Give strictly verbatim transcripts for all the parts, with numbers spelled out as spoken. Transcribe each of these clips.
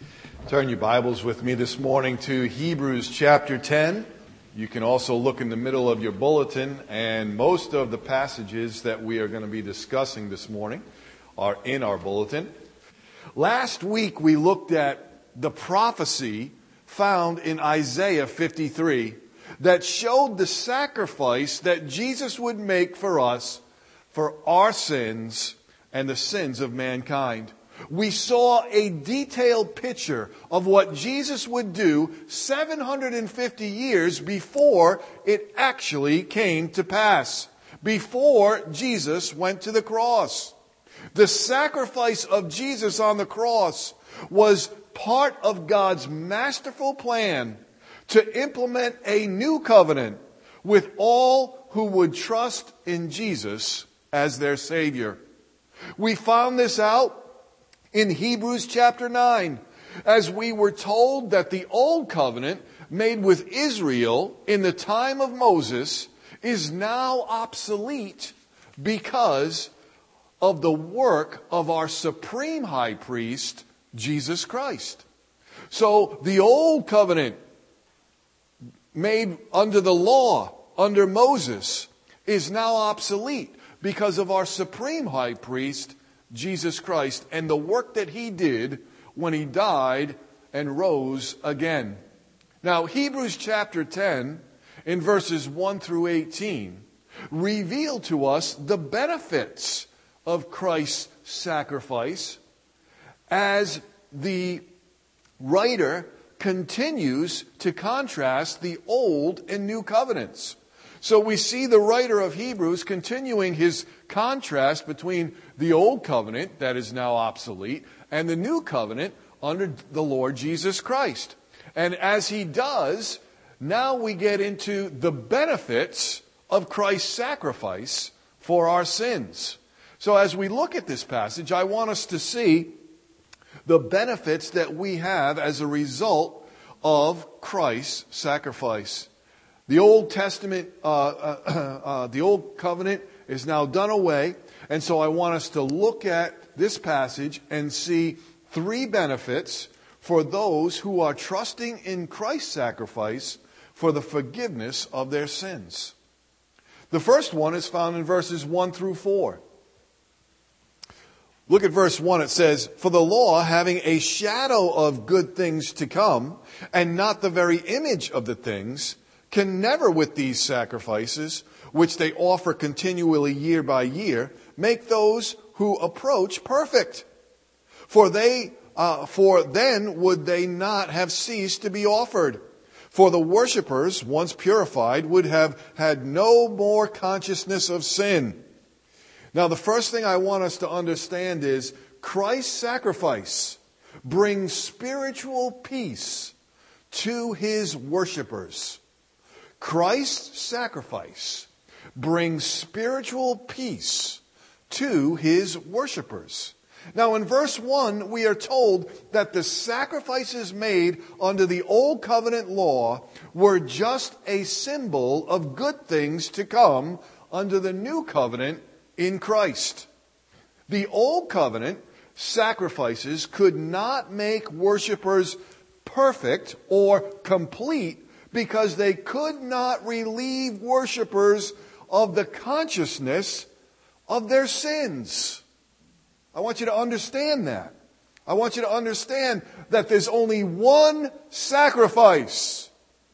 Turn your Bibles with me this morning to Hebrews chapter ten. You can also look in the middle of your bulletin, and most of the passages that we are going to be discussing this morning are in our bulletin. Last week we looked at the prophecy found in Isaiah fifty-three that showed the sacrifice that Jesus would make for us for our sins and the sins of mankind. We saw a detailed picture of what Jesus would do seven hundred fifty years before it actually came to pass, before Jesus went to the cross. The sacrifice of Jesus on the cross was part of God's masterful plan to implement a new covenant with all who would trust in Jesus as their Savior. We found this out in Hebrews chapter nine, as we were told that the old covenant made with Israel in the time of Moses is now obsolete because of the work of our supreme high priest, Jesus Christ. So the old covenant made under the law, under Moses, is now obsolete because of our supreme high priest, Jesus Christ, and the work that he did when he died and rose again. Now, Hebrews chapter ten, in verses one through eighteen, reveal to us the benefits of Christ's sacrifice as the writer continues to contrast the old and new covenants. So we see the writer of Hebrews continuing his contrast between the old covenant that is now obsolete and the new covenant under the Lord Jesus Christ. And as he does, now we get into the benefits of Christ's sacrifice for our sins. So as we look at this passage, I want us to see the benefits that we have as a result of Christ's sacrifice. The Old Testament, uh, uh, uh, the Old Covenant is now done away. And so I want us to look at this passage and see three benefits for those who are trusting in Christ's sacrifice for the forgiveness of their sins. The first one is found in verses one through four. Look at verse one. It says, "For the law, having a shadow of good things to come, and not the very image of the things, can never with these sacrifices, which they offer continually year by year, make those who approach perfect. For they, uh, for then would they not have ceased to be offered. For the worshippers, once purified, would have had no more consciousness of sin." Now, the first thing I want us to understand is Christ's sacrifice brings spiritual peace to his worshippers. Christ's sacrifice brings spiritual peace to his worshipers. Now in verse one, we are told that the sacrifices made under the old covenant law were just a symbol of good things to come under the new covenant in Christ. The old covenant sacrifices could not make worshipers perfect or complete because they could not relieve worshipers of the consciousness of their sins. I want you to understand that. I want you to understand that there's only one sacrifice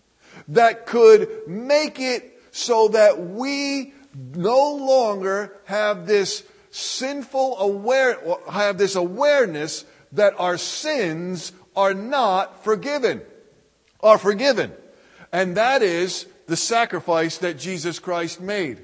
that could make it so that we no longer have this sinful aware, have this awareness that our sins are not forgiven, are forgiven. And that is the sacrifice that Jesus Christ made.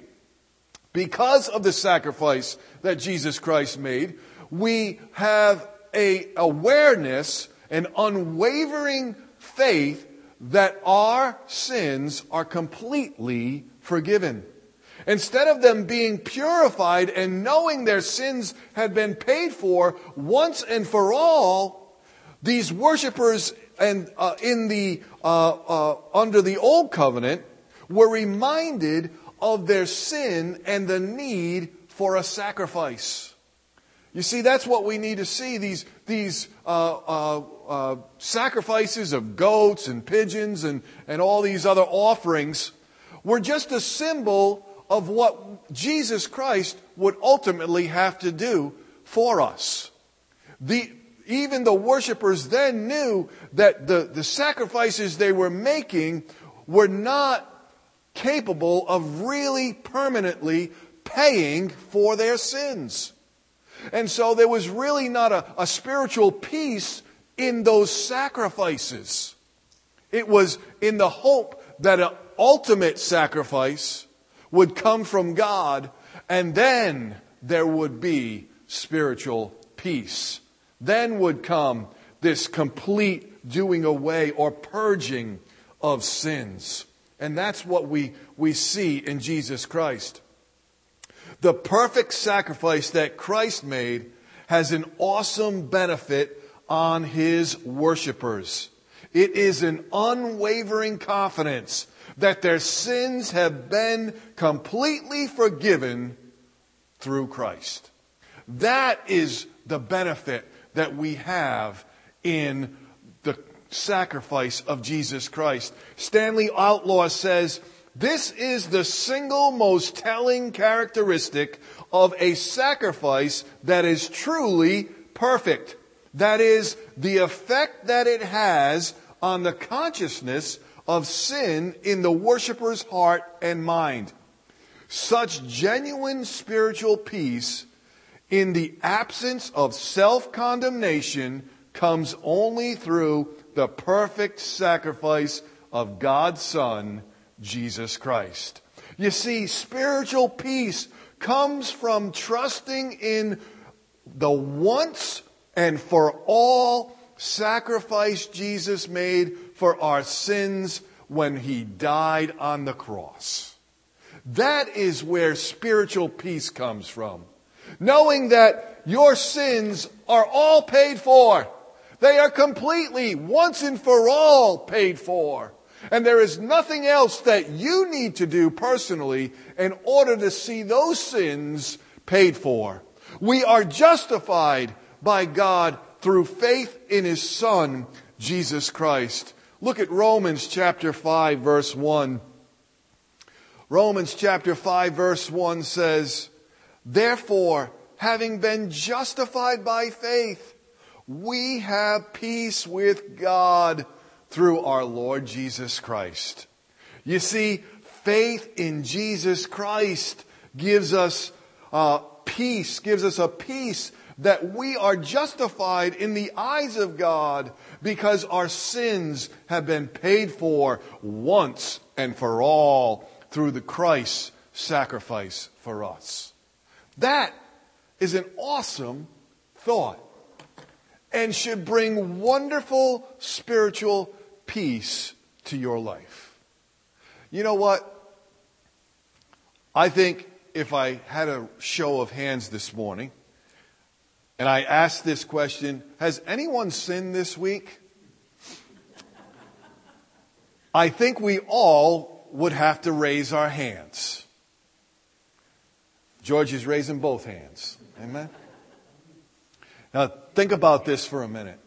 Because of the sacrifice that Jesus Christ made, we have a awareness, an unwavering faith that our sins are completely forgiven. Instead of them being purified and knowing their sins had been paid for once and for all, these worshipers and uh, in the uh, uh, under the old covenant were reminded of their sin and the need for a sacrifice. You see, that's what we need to see. These, these uh, uh, uh, sacrifices of goats and pigeons and, and all these other offerings were just a symbol of what Jesus Christ would ultimately have to do for us. The, even the worshipers then knew that the, the sacrifices they were making were not capable of really permanently paying for their sins. And so there was really not a, a spiritual peace in those sacrifices. It was in the hope that an ultimate sacrifice would come from God, and then there would be spiritual peace. Then would come this complete doing away or purging of sins. And that's what we, we see in Jesus Christ. The perfect sacrifice that Christ made has an awesome benefit on His worshipers. It is an unwavering confidence that their sins have been completely forgiven through Christ. That is the benefit that we have in the sacrifice of Jesus Christ. Stanley Outlaw says, this is the single most telling characteristic of a sacrifice that is truly perfect. That is, the effect that it has on the consciousness of sin in the worshiper's heart and mind. Such genuine spiritual peace in the absence of self-condemnation comes only through the perfect sacrifice of God's Son, Jesus Christ. You see, spiritual peace comes from trusting in the once and for all sacrifice Jesus made for our sins when He died on the cross. That is where spiritual peace comes from. Knowing that your sins are all paid for. They are completely, once and for all, paid for. And there is nothing else that you need to do personally in order to see those sins paid for. We are justified by God through faith in His Son, Jesus Christ. Look at Romans chapter five, verse one. Romans chapter five, verse one says, therefore, having been justified by faith, we have peace with God through our Lord Jesus Christ. You see, faith in Jesus Christ gives us uh, peace, gives us a peace that we are justified in the eyes of God because our sins have been paid for once and for all through the Christ's sacrifice for us. That is an awesome thought and should bring wonderful spiritual peace to your life. You know what? I think if I had a show of hands this morning and I asked this question, has anyone sinned this week? I think we all would have to raise our hands. George is raising both hands. Amen? Now, think about this for a minute.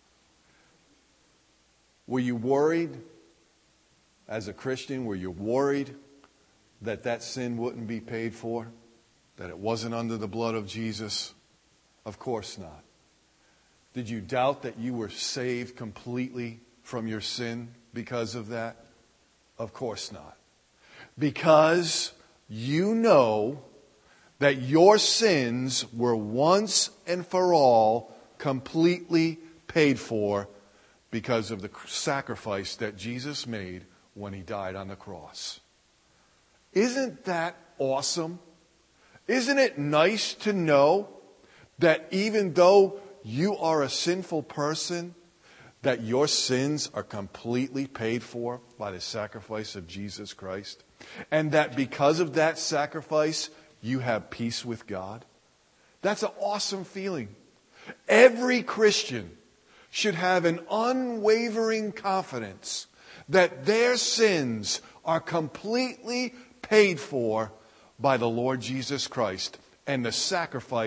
Were you worried as a Christian? Were you worried that that sin wouldn't be paid for? That it wasn't under the blood of Jesus? Of course not. Did you doubt that you were saved completely from your sin because of that? Of course not. Because you know that your sins were once and for all completely paid for because of the sacrifice that Jesus made when He died on the cross. Isn't that awesome? Isn't it nice to know that even though you are a sinful person, that your sins are completely paid for by the sacrifice of Jesus Christ? And that because of that sacrifice, you have peace with God? That's an awesome feeling. Every Christian should have an unwavering confidence that their sins are completely paid for by the Lord Jesus Christ and the sacrifice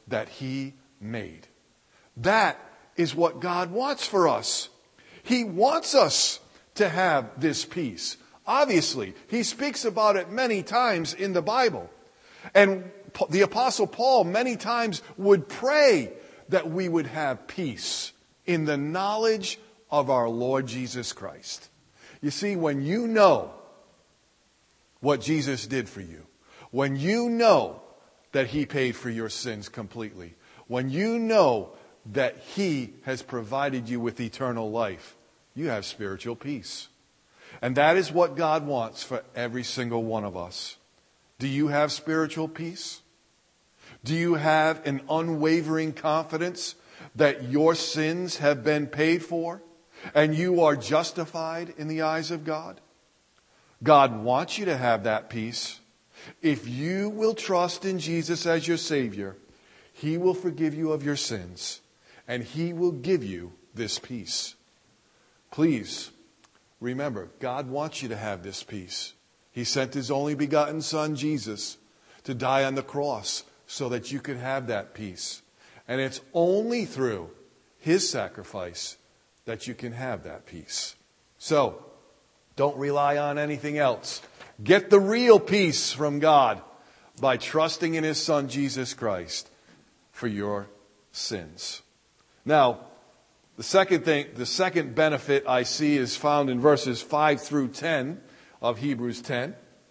that He made. That is what God wants for us. He wants us to have this peace. Obviously, He speaks about it many times in the Bible. And the Apostle Paul many times would pray that we would have peace in the knowledge of our Lord Jesus Christ. You see, when you know what Jesus did for you, when you know that He paid for your sins completely, when you know that He has provided you with eternal life, you have spiritual peace. And that is what God wants for every single one of us. Do you have spiritual peace? Do you have an unwavering confidence that your sins have been paid for and you are justified in the eyes of God? God wants you to have that peace. If you will trust in Jesus as your Savior, He will forgive you of your sins and He will give you this peace. Please remember, God wants you to have this peace. He sent His only begotten Son, Jesus, to die on the cross so that you could have that peace. And it's only through His sacrifice that you can have that peace. So, don't rely on anything else. Get the real peace from God by trusting in His Son, Jesus Christ, for your sins. Now, the second thing, the second benefit I see is found in verses five through ten of Hebrews ten.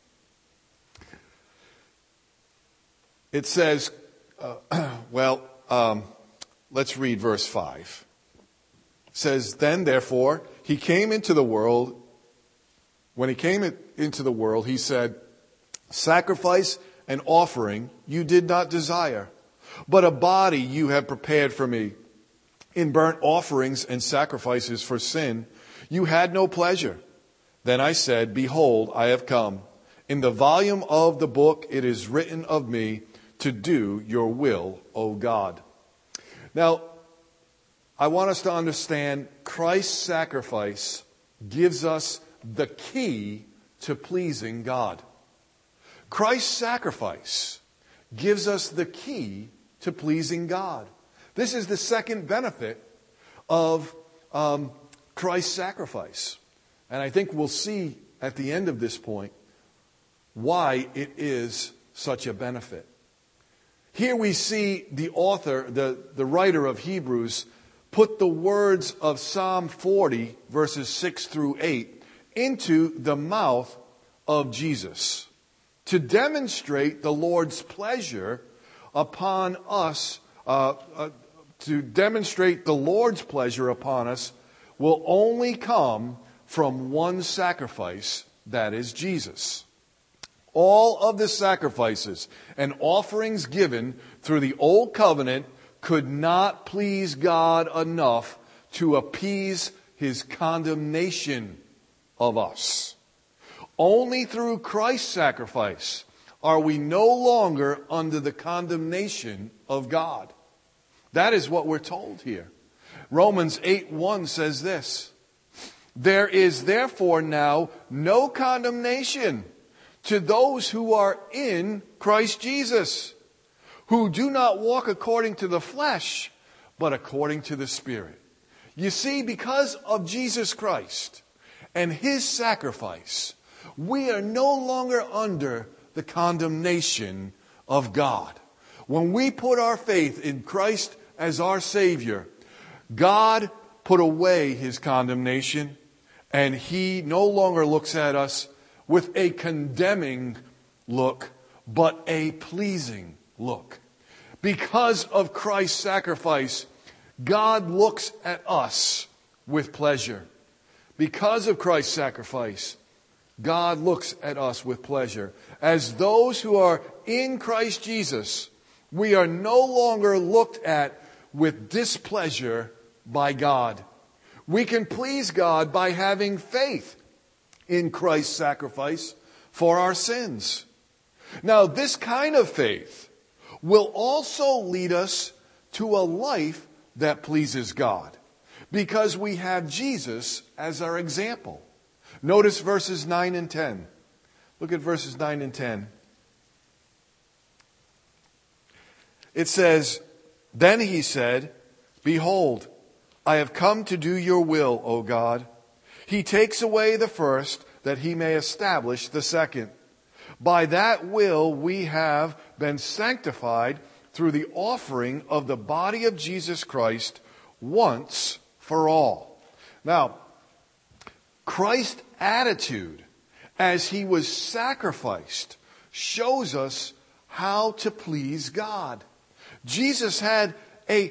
It says, uh, well, um, let's read verse five. It says, then, therefore, He came into the world. When He came into the world, He said, sacrifice and offering you did not desire, but a body you have prepared for me. In burnt offerings and sacrifices for sin, you had no pleasure. Then I said, behold, I have come. In the volume of the book it is written of me to do your will, O God. Now, I want us to understand Christ's sacrifice gives us the key to pleasing God. Christ's sacrifice gives us the key to pleasing God. This is the second benefit of um, Christ's sacrifice. And I think we'll see at the end of this point why it is such a benefit. Here we see the author, the, the writer of Hebrews, put the words of Psalm forty, verses six through eight, into the mouth of Jesus to demonstrate the Lord's pleasure upon us. Uh, uh, to demonstrate the Lord's pleasure upon us will only come from one sacrifice, that is Jesus. All of the sacrifices and offerings given through the Old Covenant could not please God enough to appease His condemnation of us. Only through Christ's sacrifice are we no longer under the condemnation of God. That is what we're told here. Romans eight one says this, there is therefore now no condemnation to those who are in Christ Jesus, who do not walk according to the flesh, but according to the Spirit. You see, because of Jesus Christ and His sacrifice, we are no longer under the condemnation of God. When we put our faith in Christ as our Savior, God put away His condemnation, and He no longer looks at us with a condemning look, but a pleasing look. Because of Christ's sacrifice, God looks at us with pleasure. Because of Christ's sacrifice, God looks at us with pleasure. As those who are in Christ Jesus, we are no longer looked at with displeasure by God. We can please God by having faith in Christ's sacrifice for our sins. Now, this kind of faith will also lead us to a life that pleases God, because we have Jesus as our example. Notice verses nine and ten. Look at verses nine and ten. It says, Then he said, Behold, I have come to do your will, O God. He takes away the first, that he may establish the second. By that will we have been sanctified through the offering of the body of Jesus Christ once for all. Now, Christ's attitude as he was sacrificed shows us how to please God. Jesus had a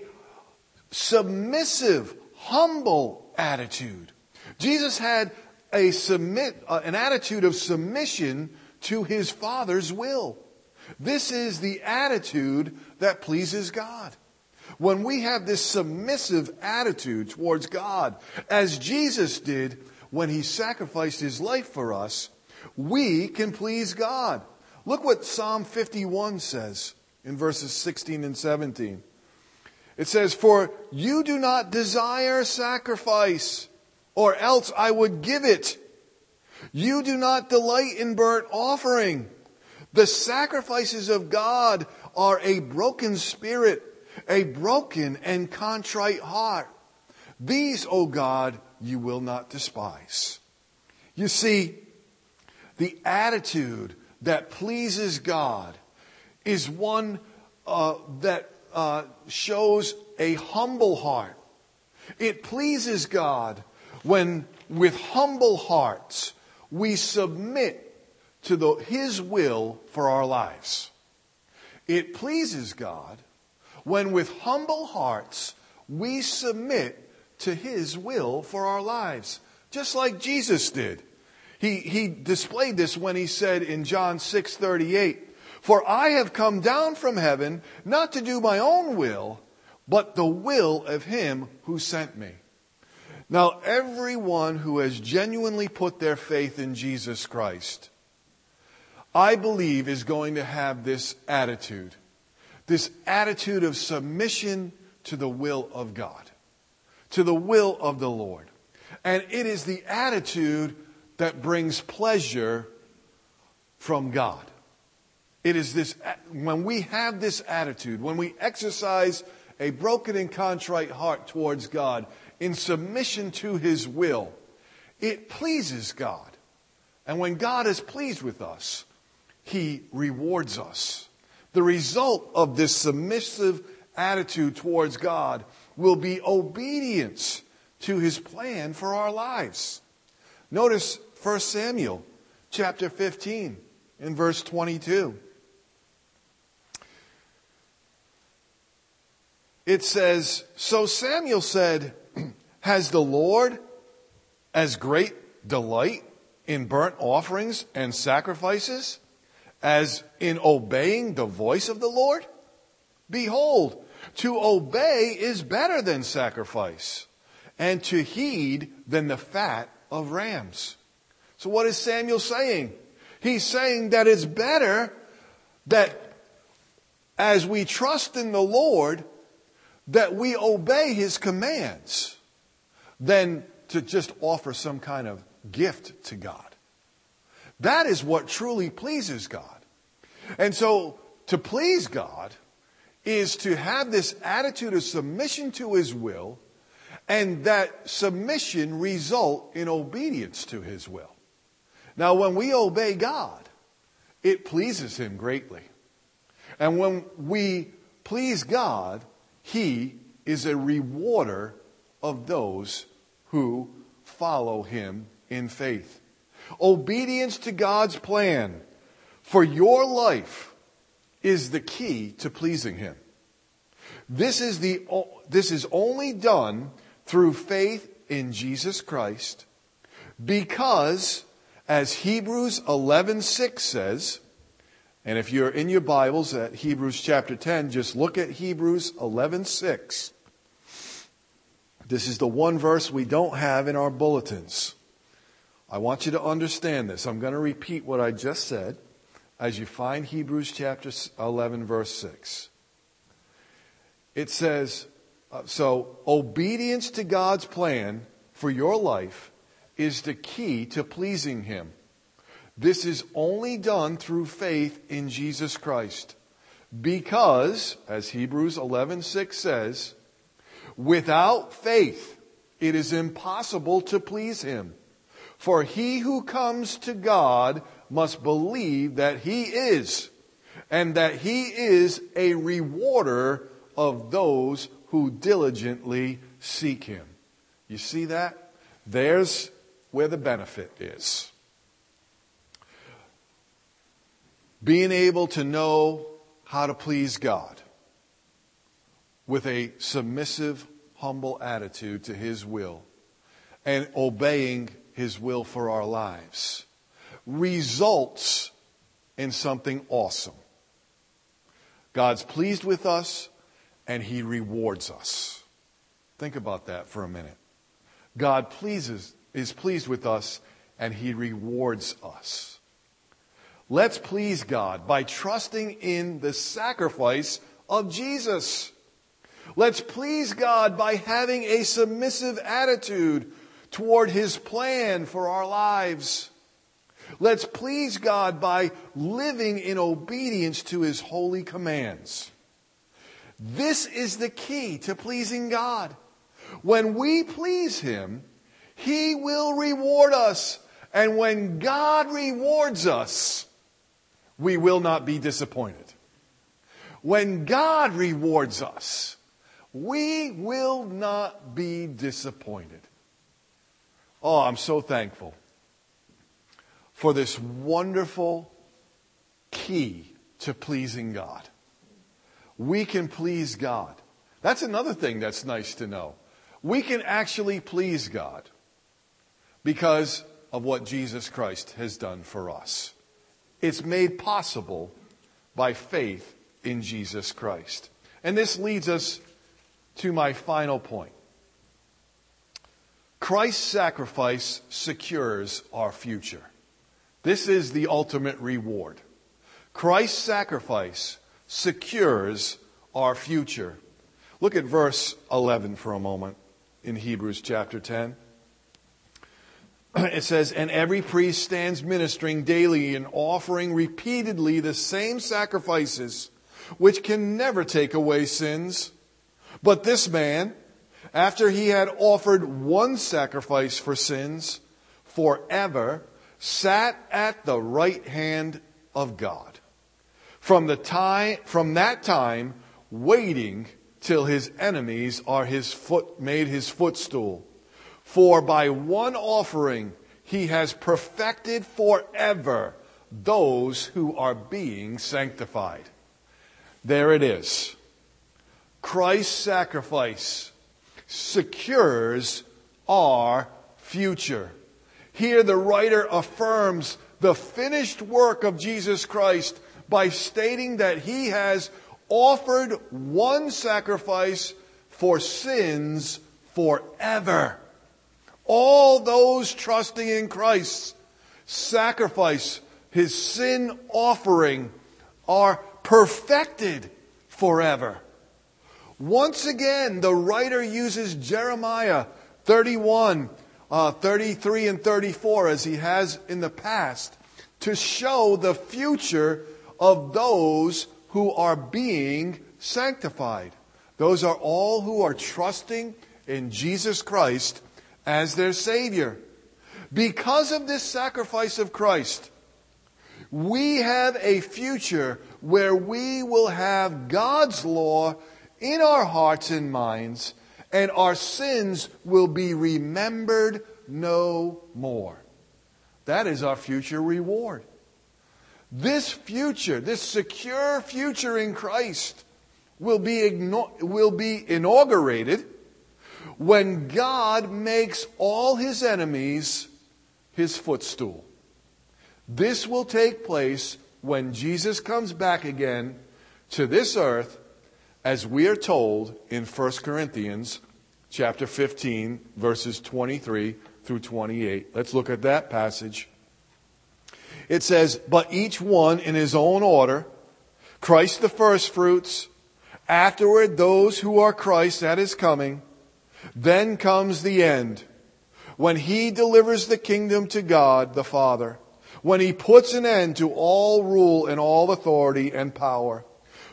submissive, humble attitude. Jesus had a submit, uh, an attitude of submission to his Father's will. This is the attitude that pleases God. When we have this submissive attitude towards God, as Jesus did when he sacrificed his life for us, we can please God. Look what Psalm fifty-one says in verses sixteen and seventeen. It says, For you do not desire sacrifice, or else I would give it. You do not delight in burnt offering. The sacrifices of God are a broken spirit, a broken and contrite heart. These, O God, you will not despise. You see, the attitude that pleases God is one uh, that uh, shows a humble heart. It pleases God when, with humble hearts, we submit to the, his will for our lives. It pleases God when, with humble hearts, we submit to his will for our lives, just like Jesus did. He, he displayed this when he said in John six thirty-eight, For I have come down from heaven not to do my own will, but the will of him who sent me. Now, everyone who has genuinely put their faith in Jesus Christ, I believe, is going to have this attitude. This attitude of submission to the will of God, to the will of the Lord. And it is the attitude that brings pleasure from God. It is this, when we have this attitude, when we exercise a broken and contrite heart towards God in submission to his will, it pleases God. And when God is pleased with us, he rewards us. The result of this submissive attitude towards God will be obedience to his plan for our lives. Notice First Samuel chapter fifteen in verse twenty-two. It says, So Samuel said, Has the Lord as great delight in burnt offerings and sacrifices as in obeying the voice of the Lord? Behold, to obey is better than sacrifice, and to heed than the fat of rams. So what is Samuel saying? He's saying that it's better that as we trust in the Lord, that we obey his commands than to just offer some kind of gift to God. That is what truly pleases God. And so to please God is to have this attitude of submission to his will, and that submission result in obedience to his will. Now, when we obey God, it pleases him greatly. And when we please God, he is a rewarder of those who follow him in faith. Obedience to God's plan for your life is the key to pleasing him. This is the this is only done through faith in Jesus Christ, because, as Hebrews eleven six says, and if you're in your Bibles at Hebrews chapter ten, just look at Hebrews eleven six. This is the one verse we don't have in our bulletins. I want you to understand this. I'm going to repeat what I just said as you find Hebrews chapter eleven verse six. It says, uh, so obedience to God's plan for your life is the key to pleasing him. This is only done through faith in Jesus Christ. Because, as Hebrews eleven six says, without faith it is impossible to please him. For he who comes to God must believe that he is, and that he is a rewarder of those who diligently seek him. You see that? There's where the benefit is. Being able to know how to please God with a submissive, humble attitude to his will and obeying his will for our lives results in something awesome. God's pleased with us and he rewards us. Think about that for a minute. God pleases, is pleased with us and he rewards us. Let's please God by trusting in the sacrifice of Jesus. Let's please God by having a submissive attitude toward his plan for our lives. Let's please God by living in obedience to his holy commands. This is the key to pleasing God. When we please him, he will reward us. And when God rewards us, we will not be disappointed. When God rewards us, we will not be disappointed. Oh, I'm so thankful for this wonderful key to pleasing God. We can please God. That's another thing that's nice to know. We can actually please God because of what Jesus Christ has done for us. It's made possible by faith in Jesus Christ. And this leads us to my final point. Christ's sacrifice secures our future. This is the ultimate reward. Christ's sacrifice secures our future. Look at verse eleven for a moment in Hebrews chapter ten. It says, and every priest stands ministering daily and offering repeatedly the same sacrifices, which can never take away sins. But this man, after he had offered one sacrifice for sins forever, sat at the right hand of God. From the time, from that time, waiting till his enemies are his foot, made his footstool. For by one offering he has perfected forever those who are being sanctified. There it is. Christ's sacrifice secures our future. Here the writer affirms the finished work of Jesus Christ by stating that he has offered one sacrifice for sins forever. All those trusting in Christ's sacrifice, his sin offering, are perfected forever. Once again, the writer uses Jeremiah thirty-one, uh, thirty-three and thirty-four, as he has in the past, to show the future of those who are being sanctified. Those are all who are trusting in Jesus Christ as their Savior. Because of this sacrifice of Christ, we have a future where we will have God's law in our hearts and minds, and our sins will be remembered no more. That is our future reward. This future, this secure future in Christ, will be, igno- will be inaugurated when God makes all his enemies his footstool. This will take place when Jesus comes back again to this earth, as we are told in First Corinthians chapter fifteen, verses twenty-three through twenty-eight. Let's look at that passage. It says, but each one in his own order, Christ the firstfruits, afterward those who are Christ at his coming. Then comes the end, when he delivers the kingdom to God the Father, when he puts an end to all rule and all authority and power.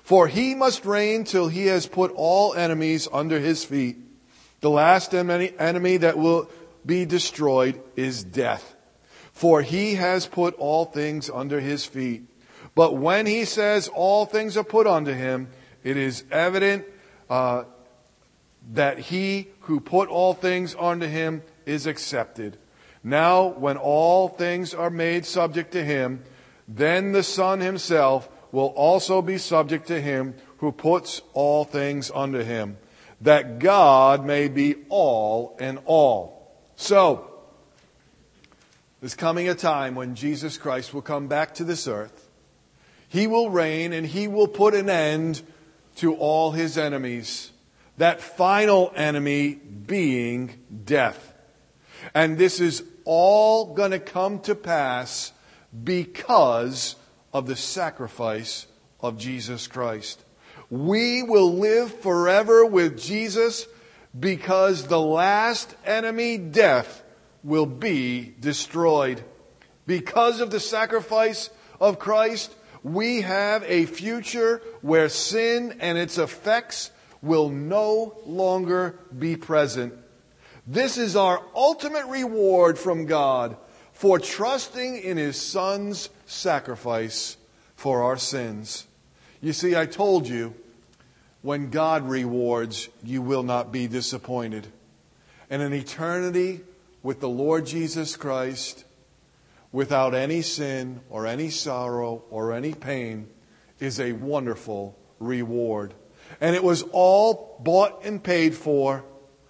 For he must reign till he has put all enemies under his feet. The last enemy that will be destroyed is death. For he has put all things under his feet. But when he says all things are put under him, it is evident uh, that he who put all things under him is accepted. Now, when all things are made subject to him, then the Son himself will also be subject to him who puts all things under him, that God may be all in all. So, there's coming a time when Jesus Christ will come back to this earth. He will reign and he will put an end to all his enemies. That final enemy being death. And this is all going to come to pass because of the sacrifice of Jesus Christ. We will live forever with Jesus because the last enemy, death, will be destroyed. Because of the sacrifice of Christ, we have a future where sin and its effects will no longer be present. This is our ultimate reward from God for trusting in His Son's sacrifice for our sins. You see, I told you, when God rewards, you will not be disappointed. And an eternity with the Lord Jesus Christ, without any sin or any sorrow or any pain, is a wonderful reward. And it was all bought and paid for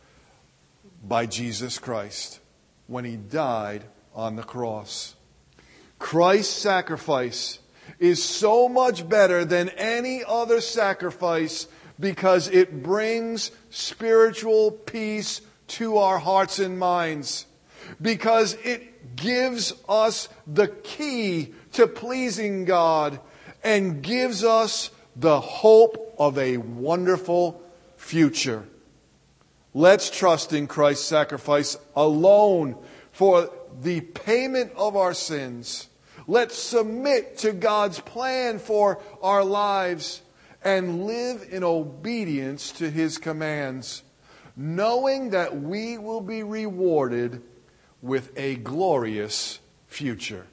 by Jesus Christ when He died on the cross. Christ's sacrifice is so much better than any other sacrifice because it brings spiritual peace to our hearts and minds. Because it gives us the key to pleasing God and gives us the hope of a wonderful future. Let's trust in Christ's sacrifice alone for the payment of our sins. Let's submit to God's plan for our lives and live in obedience to His commands, knowing that we will be rewarded with a glorious future.